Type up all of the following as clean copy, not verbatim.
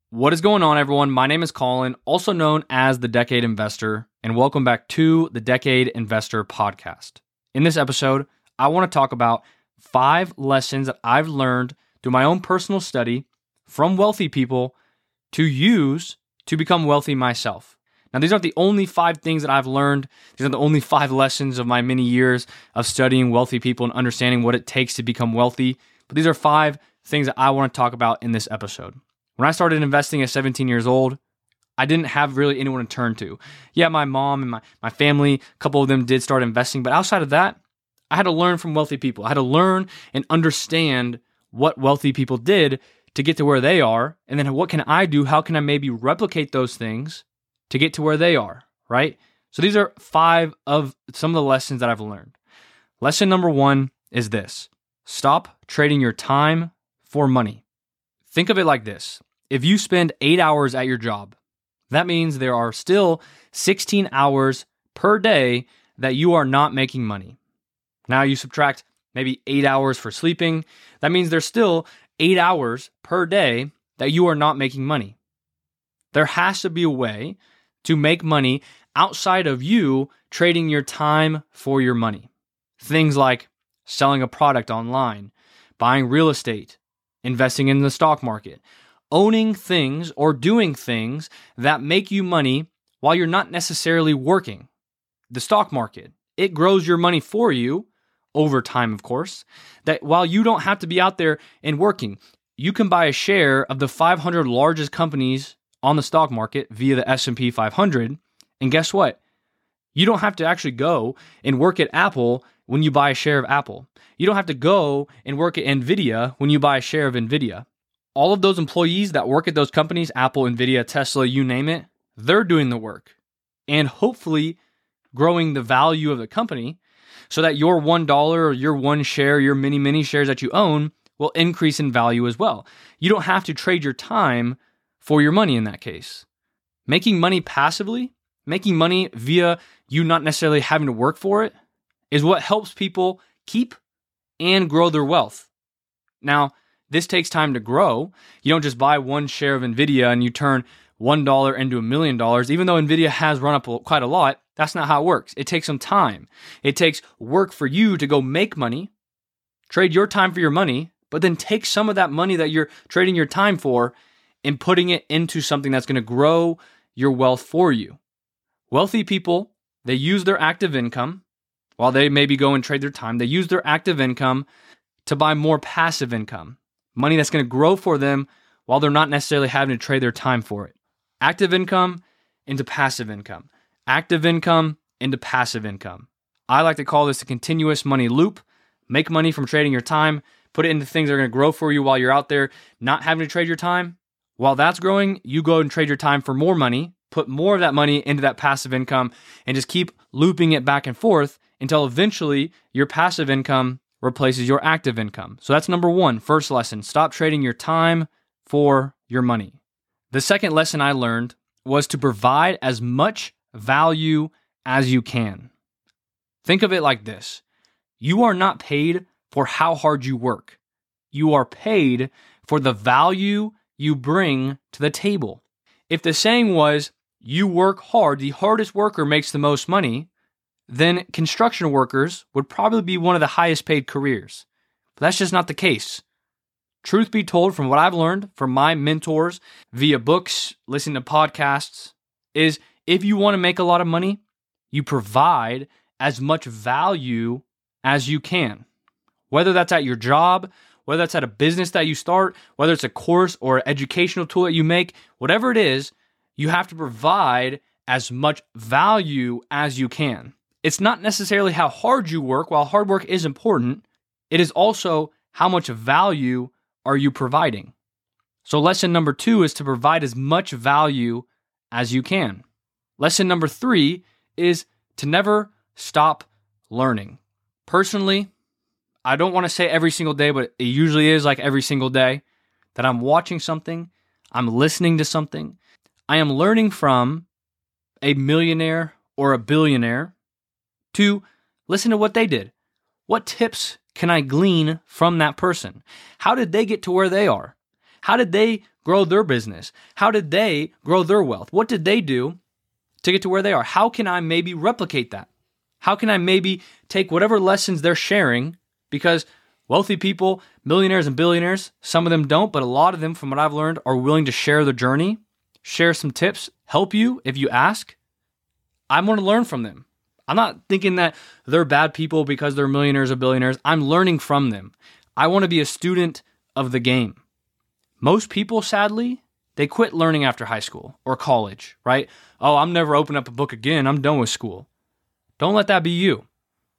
What is going on, everyone? My name is Colin, also known as The Decade Investor, and welcome back to the Decade Investor Podcast. In this episode, I want to talk about 5 lessons that I've learned through my own personal study from wealthy people to use to become wealthy myself. Now, these aren't the only 5 things that I've learned. These aren't the only 5 lessons of my many years of studying wealthy people and understanding what it takes to become wealthy. But these are 5 things that I want to talk about in this episode. When I started investing at 17 years old, I didn't have really anyone to turn to. Yeah, my mom and my family, a couple of them did start investing. But outside of that, I had to learn from wealthy people. I had to learn and understand what wealthy people did to get to where they are. And then what can I do? How can I maybe replicate those things to get to where they are, right? So these are 5 of some of the lessons that I've learned. Lesson number 1 is this: stop trading your time for money. Think of it like this. If you spend 8 hours at your job, that means there are still 16 hours per day that you are not making money. Now you subtract maybe 8 hours for sleeping. That means there's still 8 hours per day that you are not making money. There has to be a way to make money outside of you trading your time for your money. Things like selling a product online, buying real estate, investing in the stock market, owning things or doing things that make you money while you're not necessarily working. The stock market, it grows your money for you over time, of course, that while you don't have to be out there and working, you can buy a share of the 500 largest companies on the stock market via the S&P 500. And guess what? You don't have to actually go and work at Apple when you buy a share of Apple. You don't have to go and work at NVIDIA when you buy a share of NVIDIA. All of those employees that work at those companies, Apple, NVIDIA, Tesla, you name it, they're doing the work and hopefully growing the value of the company so that your $1 or your 1 share, your many shares that you own will increase in value as well. You don't have to trade your time for your money in that case. Making money passively, making money via you not necessarily having to work for it, is what helps people keep and grow their wealth. Now, this takes time to grow. You don't just buy 1 share of NVIDIA and you turn $1 into $1 million. Even though NVIDIA has run up quite a lot, that's not how it works. It takes some time. It takes work for you to go make money, trade your time for your money, but then take some of that money that you're trading your time for and putting it into something that's going to grow your wealth for you. Wealthy people, they use their active income, while they maybe go and trade their time, they use their active income to buy more passive income. Money that's going to grow for them while they're not necessarily having to trade their time for it. Active income into passive income. Active income into passive income. I like to call this a continuous money loop. Make money from trading your time, put it into things that are going to grow for you while you're out there not having to trade your time. While that's growing, you go and trade your time for more money, put more of that money into that passive income, and just keep looping it back and forth until eventually your passive income replaces your active income. So that's number 1, first lesson. Stop trading your time for your money. The second lesson I learned was to provide as much value as you can. Think of it like this. You are not paid for how hard you work. You are paid for the value you bring to the table. If the saying was, you work hard, the hardest worker makes the most money, then construction workers would probably be one of the highest paid careers. But that's just not the case. Truth be told, from what I've learned from my mentors via books, listening to podcasts, is if you want to make a lot of money, you provide as much value as you can. Whether that's at your job, whether that's at a business that you start, whether it's a course or an educational tool that you make, whatever it is, you have to provide as much value as you can. It's not necessarily how hard you work. While hard work is important, it is also how much value are you providing. So lesson number 2 is to provide as much value as you can. Lesson number 3 is to never stop learning. Personally, I don't want to say every single day, but it usually is like every single day that I'm watching something, I'm listening to something, I am learning from a millionaire or a billionaire to listen to what they did. What tips can I glean from that person? How did they get to where they are? How did they grow their business? How did they grow their wealth? What did they do to get to where they are? How can I maybe replicate that? How can I maybe take whatever lessons they're sharing? Because wealthy people, millionaires and billionaires, some of them don't, but a lot of them, from what I've learned, are willing to share their journey, share some tips, help you if you ask. I want to learn from them. I'm not thinking that they're bad people because they're millionaires or billionaires. I'm learning from them. I want to be a student of the game. Most people, sadly, they quit learning after high school or college, right? Oh, I'm never opening up a book again. I'm done with school. Don't let that be you.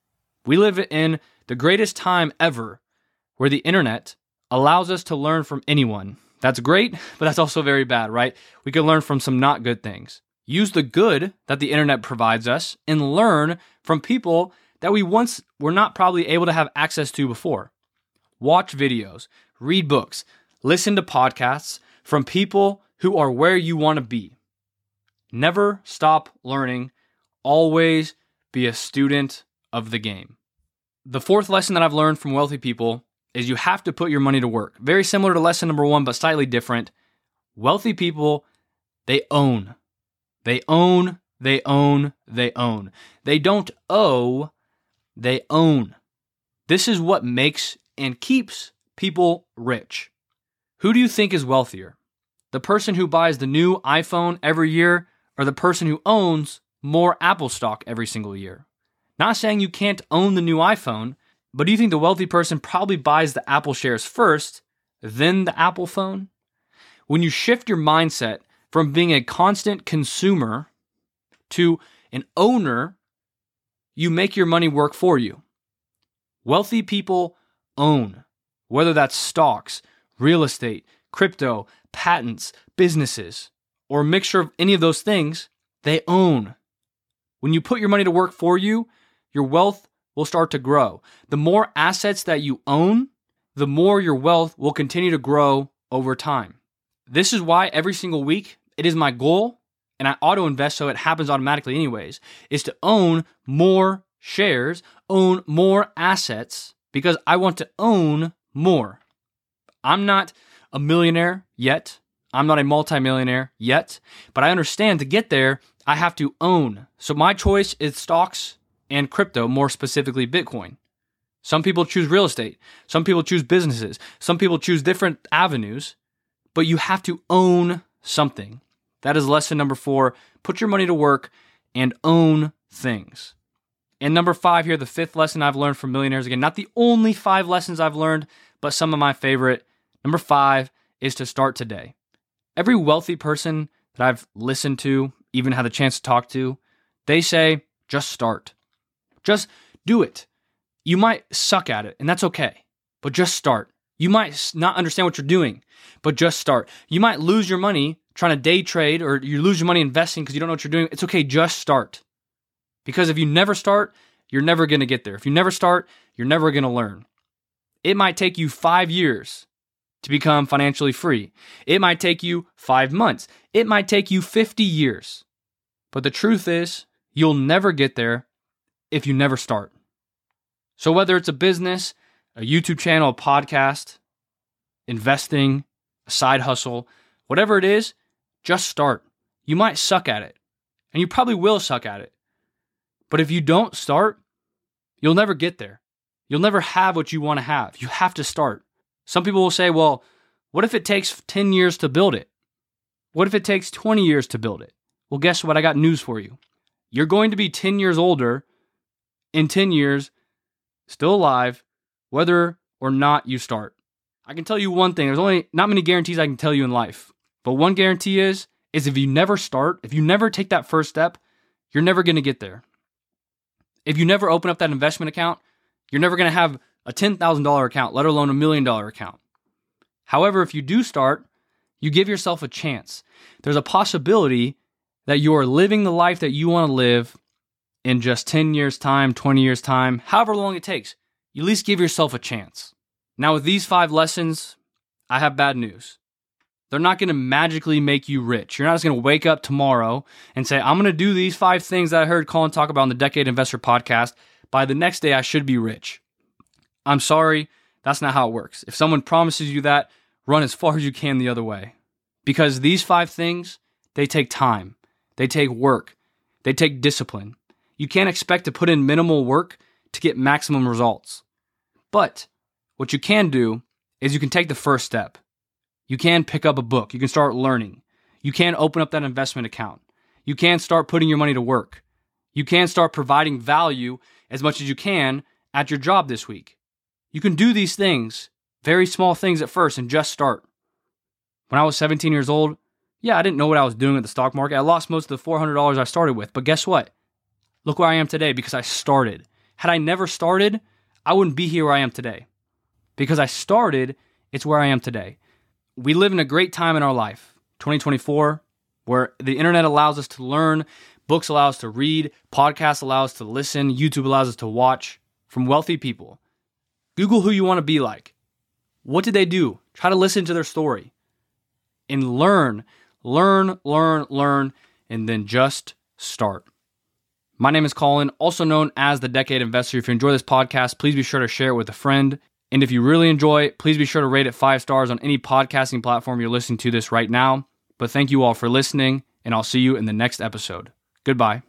We live in the greatest time ever where the internet allows us to learn from anyone. That's great, but that's also very bad, right? We can learn from some not good things. Use the good that the internet provides us and learn from people that we once were not probably able to have access to before. Watch videos, read books, listen to podcasts from people who are where you want to be. Never stop learning. Always be a student of the game. The fourth lesson that I've learned from wealthy people is you have to put your money to work. Very similar to lesson number 1, but slightly different. Wealthy people, they own. They own, they own, they own. They don't owe, they own. This is what makes and keeps people rich. Who do you think is wealthier? The person who buys the new iPhone every year or the person who owns more Apple stock every single year? Not saying you can't own the new iPhone, but do you think the wealthy person probably buys the Apple shares first, then the Apple phone? When you shift your mindset from being a constant consumer to an owner, you make your money work for you. Wealthy people own, whether that's stocks, real estate, crypto, patents, businesses, or a mixture of any of those things, they own. When you put your money to work for you, your wealth will start to grow. The more assets that you own, the more your wealth will continue to grow over time. This is why every single week, it is my goal, and I auto-invest so it happens automatically anyways, is to own more shares, own more assets, because I want to own more. I'm not a millionaire yet. I'm not a multimillionaire yet, but I understand to get there, I have to own. So my choice is stocks and crypto, more specifically Bitcoin. Some people choose real estate. Some people choose businesses. Some people choose different avenues, but you have to own something. That is lesson number 4. Put your money to work and own things. And number 5 here, the fifth lesson I've learned from millionaires. Again, not the only 5 lessons I've learned, but some of my favorite. Number 5 is to start today. Every wealthy person that I've listened to, even had the chance to talk to, they say, just start. Just do it. You might suck at it, and that's okay, but just start. You might not understand what you're doing, but just start. You might lose your money trying to day trade, or you lose your money investing because you don't know what you're doing. It's okay, just start. Because if you never start, you're never going to get there. If you never start, you're never going to learn. It might take you 5 years to become financially free. It might take you 5 months. It might take you 50 years. But the truth is, you'll never get there if you never start. So whether it's a business, a YouTube channel, a podcast, investing, a side hustle, whatever it is, just start. You might suck at it, and you probably will suck at it. But if you don't start, you'll never get there. You'll never have what you want to have. You have to start. Some people will say, well, what if it takes 10 years to build it? What if it takes 20 years to build it? Well, guess what? I got news for you. You're going to be 10 years older in 10 years, still alive, whether or not you start. I can tell you one thing. There's only not many guarantees I can tell you in life. But one guarantee is if you never start, if you never take that first step, you're never going to get there. If you never open up that investment account, you're never going to have a $10,000 account, let alone $1 million account. However, if you do start, you give yourself a chance. There's a possibility that you are living the life that you want to live in just 10 years' time, 20 years' time, however long it takes. You at least give yourself a chance. Now, with these 5 lessons, I have bad news. They're not going to magically make you rich. You're not just going to wake up tomorrow and say, I'm going to do these 5 things that I heard Colin talk about on the Decade Investor podcast. By the next day, I should be rich. I'm sorry, that's not how it works. If someone promises you that, run as far as you can the other way. Because these 5 things, they take time, they take work, they take discipline. You can't expect to put in minimal work to get maximum results. But what you can do is you can take the first step. You can pick up a book. You can start learning. You can open up that investment account. You can start putting your money to work. You can start providing value as much as you can at your job this week. You can do these things, very small things at first, and just start. When I was 17 years old, I didn't know what I was doing at the stock market. I lost most of the $400 I started with. But guess what? Look where I am today because I started. Had I never started, I wouldn't be here where I am today. Because I started, it's where I am today. We live in a great time in our life, 2024, where the internet allows us to learn, books allow us to read, podcasts allow us to listen, YouTube allows us to watch from wealthy people. Google who you want to be like. What did they do? Try to listen to their story. And learn, and then just start. My name is Colin, also known as the Decade Investor. If you enjoy this podcast, please be sure to share it with a friend. And if you really enjoy it, please be sure to rate it 5 stars on any podcasting platform you're listening to this right now. But thank you all for listening, and I'll see you in the next episode. Goodbye.